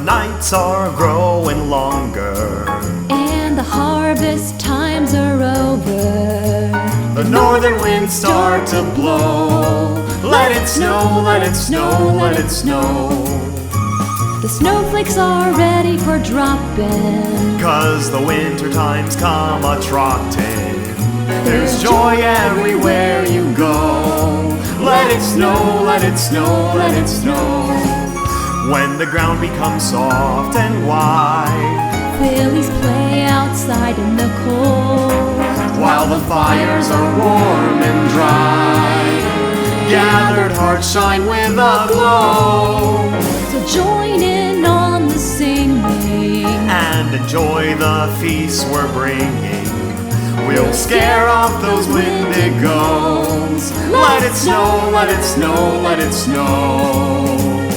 nights are growing longer, and the harvest times are over. the northern winds start to blow. Let it snow, let it snow, let it snow. The snowflakes are ready for dropping, 'Cause the winter time's come a-trotting. There's joy everywhere you go. Let it snow, let it snow, let it snow. When the ground becomes soft and wide, fillies play outside in the cold, while the fires are warm and dry, gathered hearts shine with a glow. so join in on the singing And enjoy the feast we're bringing. We'll scare off those windigos. Let it snow, let it snow, let it snow.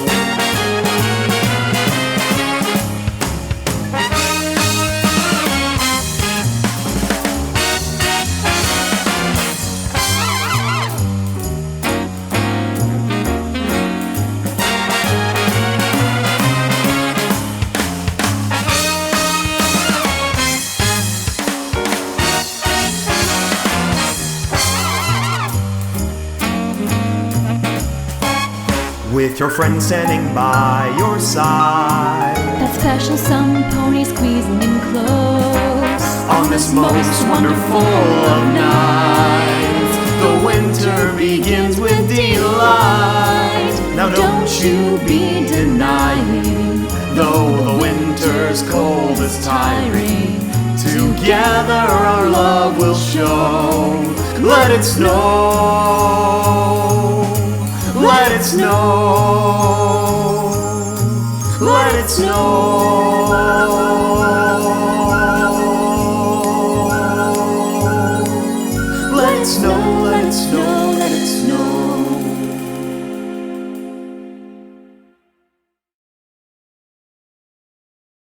With your friends standing by your side, that special some pony squeezing in close. on this most wonderful of nights, the winter begins with delight. Now don't you be denying, though the winter's cold is tiring, together our love will show. Let it snow, let it snow, let it snow.